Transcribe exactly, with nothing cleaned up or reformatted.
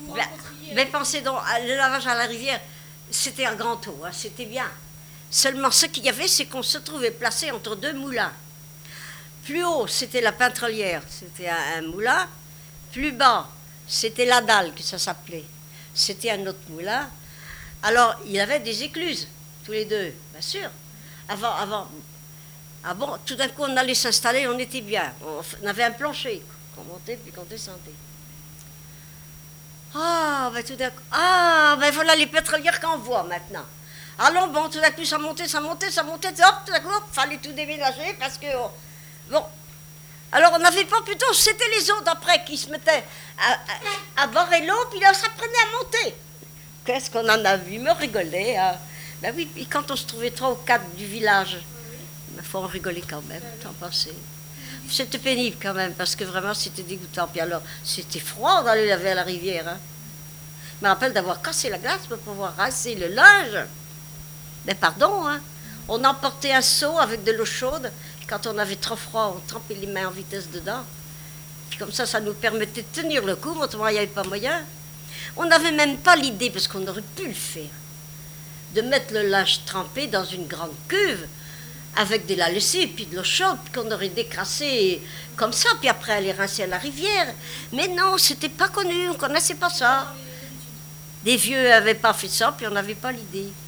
Ben, ben pensez donc, le lavage à la rivière, c'était un grand eau, hein, c'était bien. Seulement, ce qu'il y avait, c'est qu'on se trouvait placé entre deux moulins. Plus haut, c'était la Pintrolière, c'était un, un moulin. Plus bas, c'était la dalle, que ça s'appelait. C'était un autre moulin. Alors, il y avait des écluses, tous les deux, bien sûr. Avant, avant, ah bon, tout d'un coup, on allait s'installer, on était bien. On avait un plancher, qu'on montait puis qu'on descendait. Ah, ben tout d'un coup, ah, ben voilà les pétrolières qu'on voit maintenant. Alors bon, tout d'un coup, ça montait, ça montait, ça montait, hop, tout d'un coup, il fallait tout déménager parce que, oh, bon. Alors on n'avait pas plutôt, c'était les autres après qui se mettaient à, à, à barrer l'eau, puis là, ça prenait à monter. Qu'est-ce qu'on en a vu, me rigoler, hein. Ben oui, puis quand on se trouvait trois ou quatre du village, il faut en rigoler quand même, t'en passer. C'était pénible quand même, parce que vraiment c'était dégoûtant. Puis alors, c'était froid d'aller laver à la rivière. Hein. Je me rappelle d'avoir cassé la glace pour pouvoir rincer le linge. Mais pardon, hein. On emportait un seau avec de l'eau chaude. Quand on avait trop froid, on trempait les mains en vitesse dedans. Puis comme ça, ça nous permettait de tenir le coup, autrement il n'y avait pas moyen. On n'avait même pas l'idée, parce qu'on aurait pu le faire, de mettre le linge trempé dans une grande cuve, avec de la lessive, puis de l'eau chaude, qu'on aurait décrassé comme ça, puis après aller rincer à la rivière. Mais non, c'était pas connu, on connaissait pas ça. Les vieux n'avaient pas fait ça, puis on n'avait pas l'idée.